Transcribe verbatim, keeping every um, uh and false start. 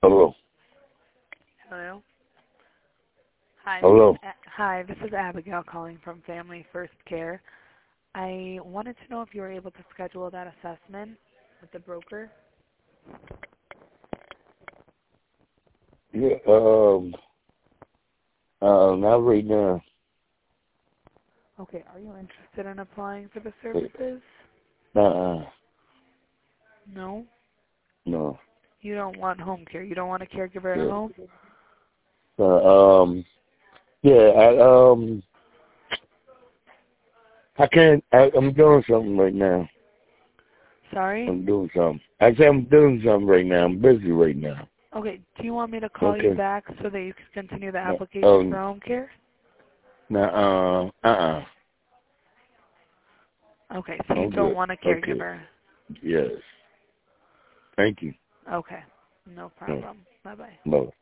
Hello. Hello. Hi, this Hello. is A- hi. This is Abigail calling from Family First Care. I wanted to know if you were able to schedule that assessment with the broker. Yeah. Um. Uh. Not right now. Okay. Are you interested in applying for the services? Uh. No. No. You don't want home care. You don't want a caregiver at Yeah. home. Uh, um. Yeah. I um. I can't. I, I'm doing something right now. Sorry. I'm doing something. I say I'm doing something right now. I'm busy right now. Okay. Do you want me to call you Okay. back so that you can continue the No, application for um. home care? No. Uh. Uh. Uh. Okay. So you I'm don't good. want a Okay. caregiver. Yes. Thank you. Okay. No No. problem. Bye bye. No.